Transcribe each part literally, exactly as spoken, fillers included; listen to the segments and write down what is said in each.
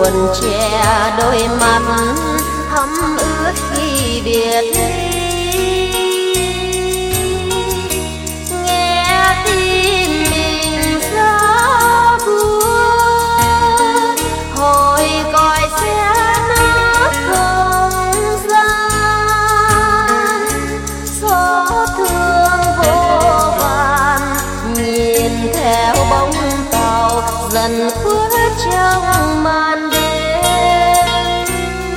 buồn che đôi mắt thấm ướt khi biệt ly. Nghe tin mình xa buồn, hồi còi xe nát không gian, xót thương vô vàn nhìn theo bóng tàu dần khuất trong màn đêm.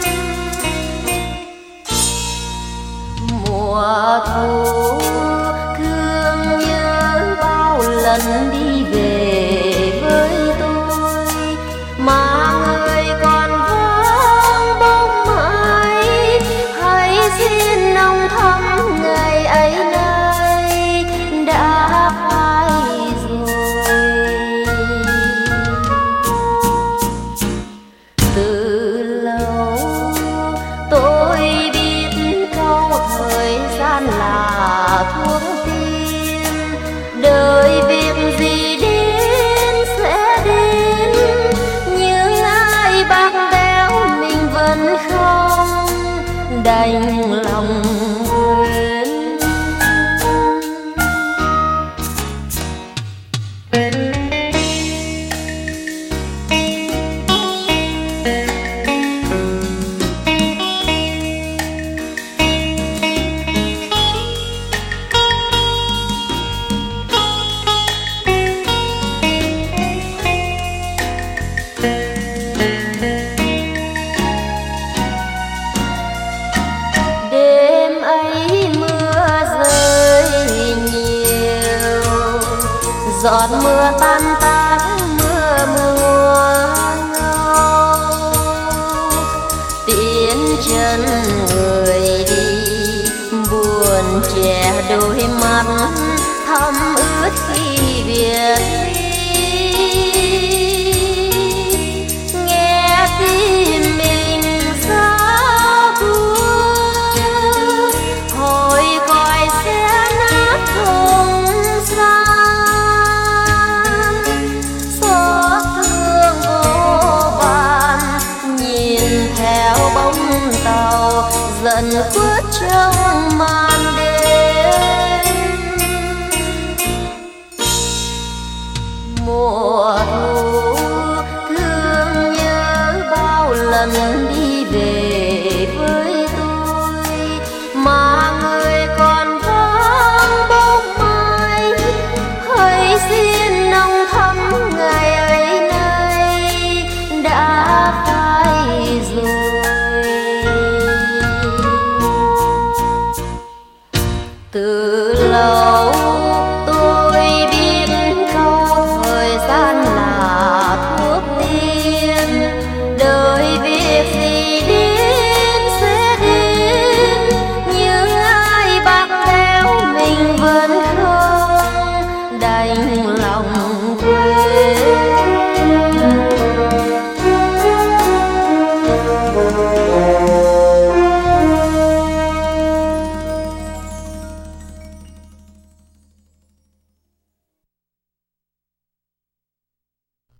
Mùa thu thương nhớ bao lần đi về với tôi, mà người còn vắng bóng mai. Hãy xin ông thăm ngày ấy nay đã phai rồi. Từ lâu tôi biết câu thời gian là thuốc tiên, đời việc gì đến sẽ đến, nhưng ai bạc béo mình vẫn không đành lòng quên. Đêm ấy mưa rơi nhiều, giọt mưa tan tác mưa mùa ngâu. Tiến chân người đi buồn che đôi mắt thấm ướt khi biệt ly. Nghe tim mình xa buồn, hồi còi xe nát không gian, xót thương vô vàn nhìn theo bóng tàu dần khuất trong màn đêm. Mùa thu thương nhớ bao lần đi